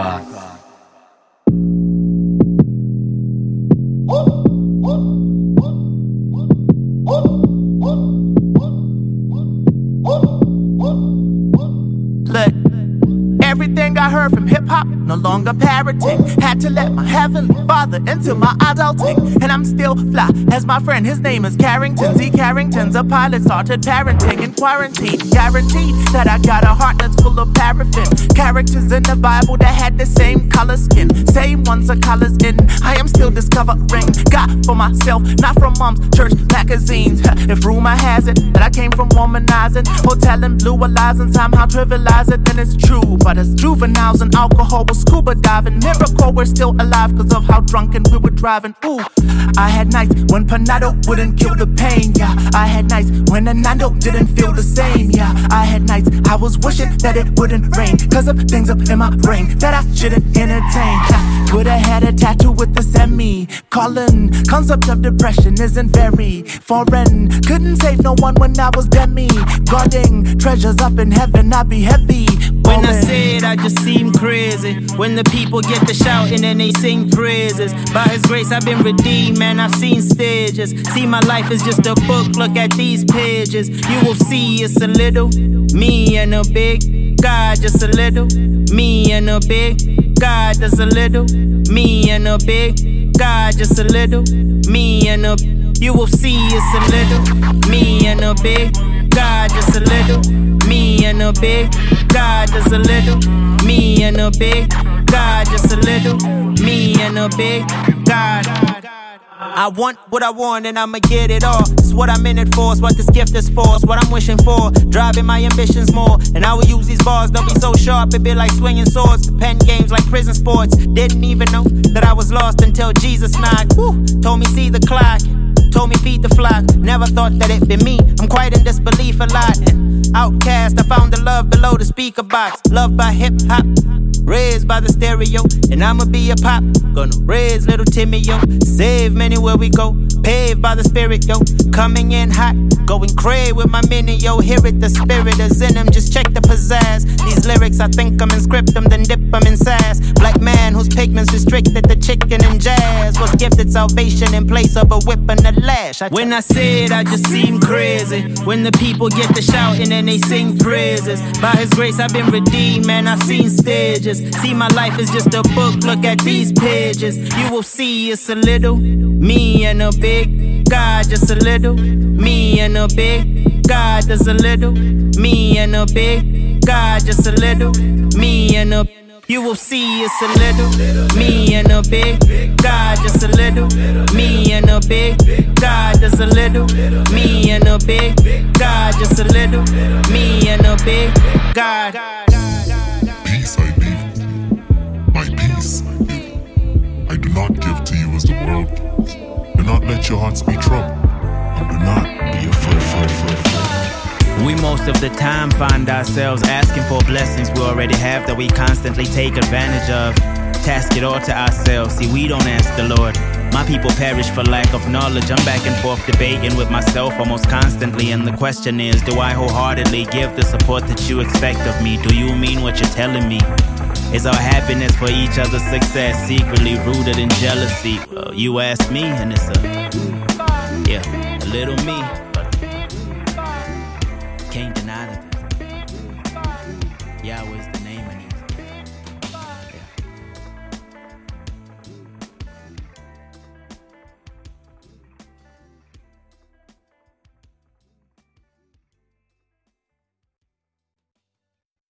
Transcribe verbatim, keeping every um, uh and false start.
God. Look, everything I heard from hip-hop, no longer parroting. Had to let my heavenly father into my adulting. And I'm still fly as my friend, his name is Carrington. Z Carrington's a pilot, started parenting in quarantine. Guaranteed that I got a heart that's full of paraffin. Characters in the Bible that had the same color skin. Same ones are colors in. I am still discovering God for myself, not from mom's church magazines. If rumor has it that I came from womanizing or telling blue lies and somehow trivialize it, then it's true. But as juveniles and alcohol was scuba diving, miracle we're still alive cause of how drunken we were driving. Ooh, I had nights when Panado wouldn't kill the pain, yeah. I had nights when a Nando didn't feel the same, yeah. I had nights I was wishing that it wouldn't rain cause of things up in my brain that I shouldn't entertain. I would've had a tattoo with the semi-colon. Concept of depression isn't very foreign. Couldn't save no one when I was demi guarding treasures up in heaven. I'd be heavy. When I say it, I just seem crazy. When the people get the shouting and they sing praises. By His grace, I've been redeemed, man. I've seen stages. See, my life is just a book. Look at these pages. You will see it's a little me and a big God, just a little me and a big God, just a little me and a big God, just a little me and a. You will see it's a little me and a big God, just a little me and a big God, just a little me and a big God, just a little me and a big God. I want what I want and I'ma get it all. It's what I'm in it for, it's what this gift is for. It's what I'm wishing for, driving my ambitions more. And I will use these bars, they'll be so sharp, it be like swinging swords. The pen games like prison sports. Didn't even know that I was lost until Jesus knocked. Woo, told me see the clock, told me feed the flock. Never thought that it'd be me, I'm quite in disbelief a lot. And outcast, I found the love below the speaker box. Loved by hip hop, raised by the stereo. And I'ma be a pop, gonna raise little Timmy, yo. Save many where we go, paved by the spirit, yo. Coming in hot, going cray with my mini, yo. Hear it, the spirit is in him, just check the pizzazz. These lyrics, I think I'm in script them, then dip them in sass. Black man whose pigments restricted the chicken and jazz was gifted salvation in place of a whip and a lash. I when I say it, I just seem crazy. When the people get the shouting and they sing praises. By His grace, I've been redeemed, man. I've seen stages. See, my life is just a book, look at these pages. You will see it's a little me and a big God, just a little me and a big God, just a little me and a big God, just a little me and a. You will see it's a little me and a big God, just a little me and a big God, just a little me and a big God, just a little me and a big God. Peace I leave with you, my peace I give. I do not give to you as the world gives. Do not let your hearts be troubled, and do not be afraid. We most of the time find ourselves asking for blessings we already have that we constantly take advantage of. Task it all to ourselves, see we don't ask the Lord. My people perish for lack of knowledge. I'm back and forth debating with myself almost constantly. And the question is, do I wholeheartedly give the support that you expect of me? Do you mean what you're telling me? Is our happiness for each other's success secretly rooted in jealousy? Well, you ask me and it's a, yeah, a little me